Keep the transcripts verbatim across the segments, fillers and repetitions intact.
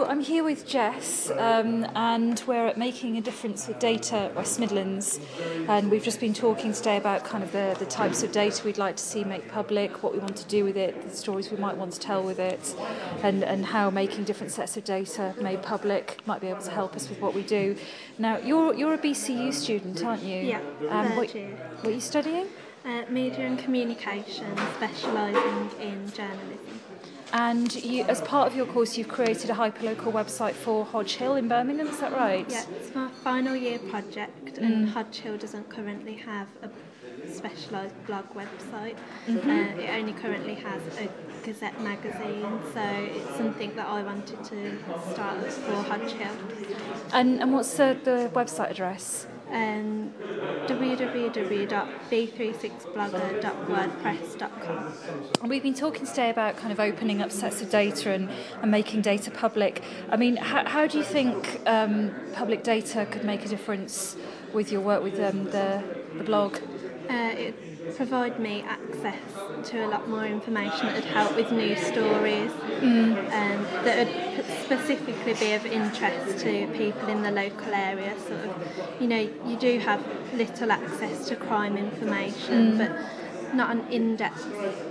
I'm here with Jess, um, and we're at Making a Difference with Data West Midlands, and we've just been talking today about kind of the, the types of data we'd like to see make public, what we want to do with it, the stories we might want to tell with it, and, and how making different sets of data made public might be able to help us with what we do. Now, you're you're a B C U student, aren't you? Yeah, um, what, third year. what are you studying? Uh, media and communication, specialising in journalism. And you, as part of your course, you've created a hyperlocal website for Hodge Hill in Birmingham, is that right? Yeah, it's my final year project, Mm. and Hodge Hill doesn't currently have a specialised blog website. Mm-hmm. Uh, it only currently has a Gazette magazine, so it's something that I wanted to start for Hodge Hill. And, and what's the, the website address? Um, w w w dot b three six blogger dot wordpress dot com. And we've been talking today about kind of opening up sets of data and, and making data public. I mean, how, how do you think um, public data could make a difference with your work with um, the, the blog? Uh, it provide me access to a lot more information that would help with news stories Mm. um, that would specifically be of interest to people in the local area. Sort of, you know, you do have little access to crime information, Mm. but not an in-depth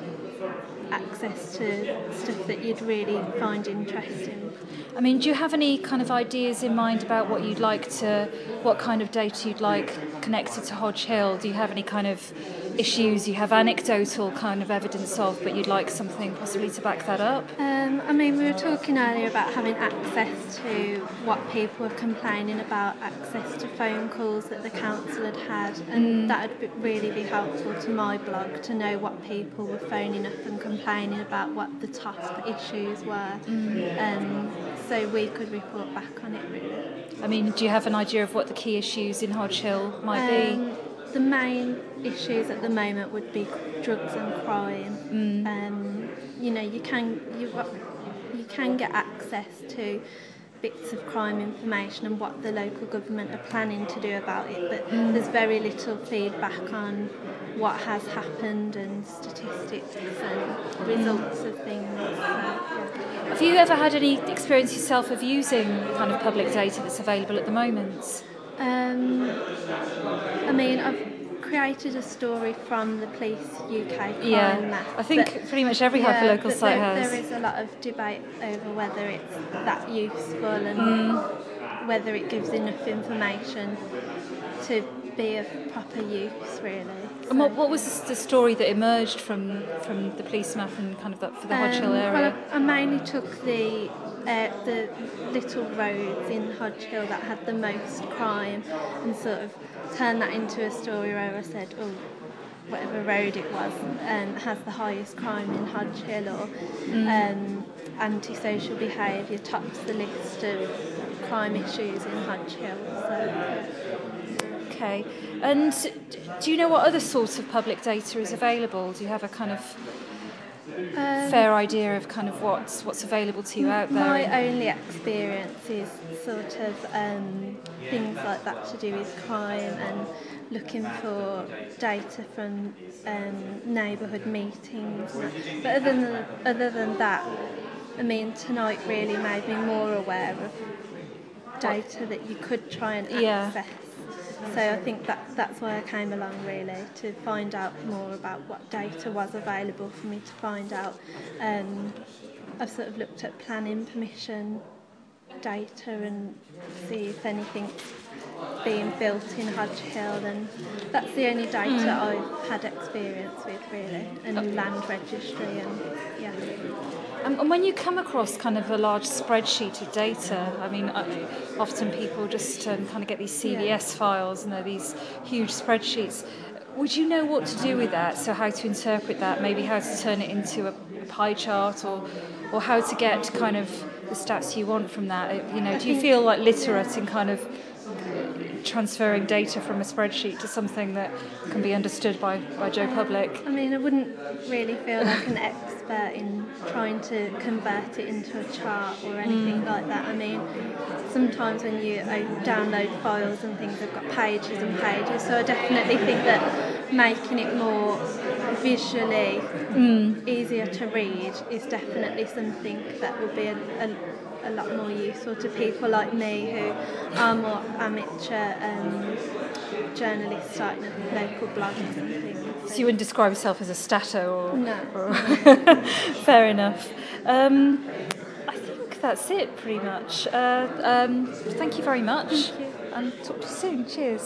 access to stuff that you'd really find interesting. I mean, do you have any kind of ideas in mind about what you'd like to, what kind of data you'd like connected to Hodge Hill? Do you have any kind of issues you have anecdotal kind of evidence of, but you'd like something possibly to back that up? Um, I mean, we were talking earlier about having access to what people were complaining about, access to phone calls that the council had had, and Mm. that would be, really be helpful to my blog to know what people were phoning up and complaining about, what the top issues were, Mm. um, so we could report back on it really. I mean, do you have an idea of what the key issues in Hodge Hill might Um, the main issues at the moment would be drugs and crime. Mm. Um, you know, you can you you can get access to bits of crime information and what the local government are planning to do about it, but Mm. there's very little feedback on what has happened and statistics and results of things. So, yeah. be? Have you ever had any experience yourself of using kind of public data that's available at the moment? Um, I mean, I've created a story from the Police U K crime Yeah, map. I think but- pretty much every yeah, hyperlocal but site there, has. There is a lot of debate over whether it's that useful and Mm. whether it gives enough information to be of proper use, really. And what, So- what was the story that emerged from, from the police map and kind of that for the Hodge Hill Um, area? Well, I, I mainly took the uh, the little roads in Hodge Hill that had the most crime and sort of turned that into a story where I said, oh, whatever road it was um, has the highest crime in Hodge Hill, or Mm. um, antisocial behaviour tops the list of crime issues in Hodge Hill. So, Okay. And do you know what other sorts of public data is available? Do you have a kind of um, fair idea of kind of what's what's available to you out there? My only experience is sort of um, things like that to do with crime and looking for data from um, neighbourhood meetings. But other than, other than that, I mean, tonight really made me more aware of data that you could try and Yeah. access. So I think that that's why I came along, really, to find out more about what data was available for me to find out. Um, I've sort of looked at planning permission data and see if anything's being built in Hodge Hill, and that's the only data Mm. I've had experience with, really, and land registry and yeah. Um, and when you come across kind of a large spreadsheet of data, I mean, uh, often people just um, kind of get these C V S Yeah. files and they're these huge spreadsheets. Would you know what to do with that? So how to interpret that, maybe how to turn it into a, a pie chart, or or how to get kind of the stats you want from that? Uh, You know, I do you think- feel like literate in kind of transferring data from a spreadsheet to something that can be understood by, by Joe Public? I mean, I wouldn't really feel like an expert in trying to convert it into a chart or anything like that. I mean, sometimes when you uh, download files and things, they've got pages and pages, so I definitely think that making it more visually Mm. easier to read is definitely something that would be a, a, a lot more useful to people like me who are more amateur um, journalists starting up local blogs and things. So you wouldn't describe yourself as a statter? Or, No. or fair enough. Um, I think that's it pretty much. Uh, um, thank you very much. Thank you. And talk to you soon. Cheers.